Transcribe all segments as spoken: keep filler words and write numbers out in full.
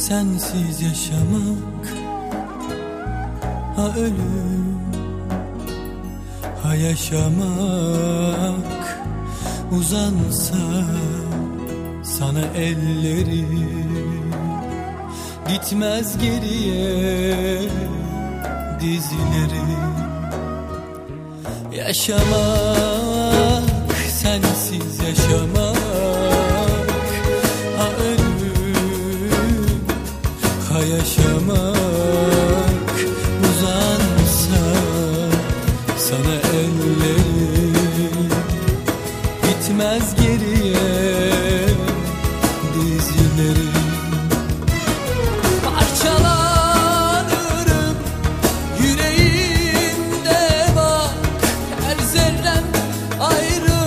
sensiz yaşamak, ha ölüm, ha yaşamak. Uzansa sana ellerim, gitmez geriye dizlerim. Yaşamak, sensiz yaşamak, ha ölüm, ha yaşamak. Uzansa sana ellerim, gitmez geriye dizlerim. Parçalanırım yüreğimde, bak her zerrem ayrı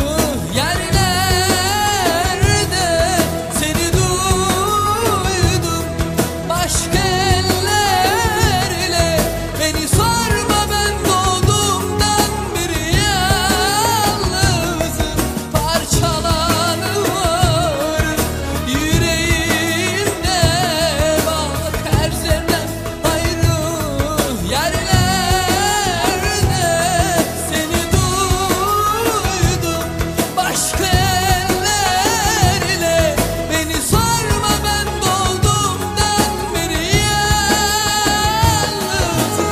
yerlerde. Seni duydum başka ellerle, beni sorma ben doğduğumdan beri yalnızım. Parçalanırım yüreğimde, bak her zerrem ayrı yerlerde. Seni duydum başka ellerle, beni sorma ben doğduğumdan beri yalnızım.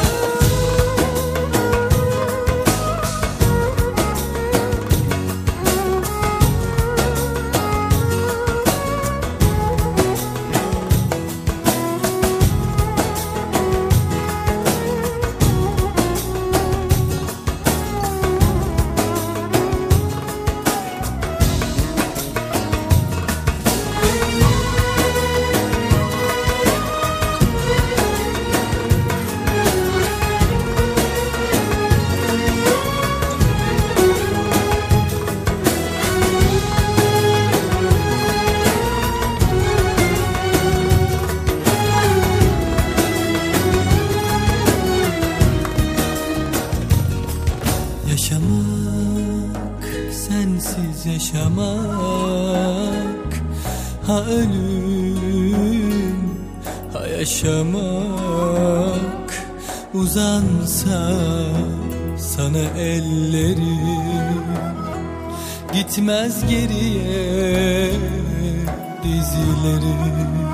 Yaşamak, sensiz yaşamak, ha ölüm, ha yaşamak. Uzansa sana ellerim, gitmez geriye dizlerim.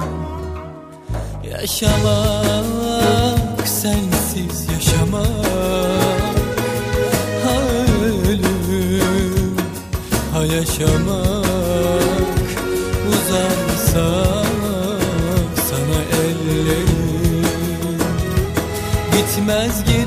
Yaşamak, sensiz yaşamak, ha ölüm, ha yaşamak. Uzansa sana ellerim, gitmez geriye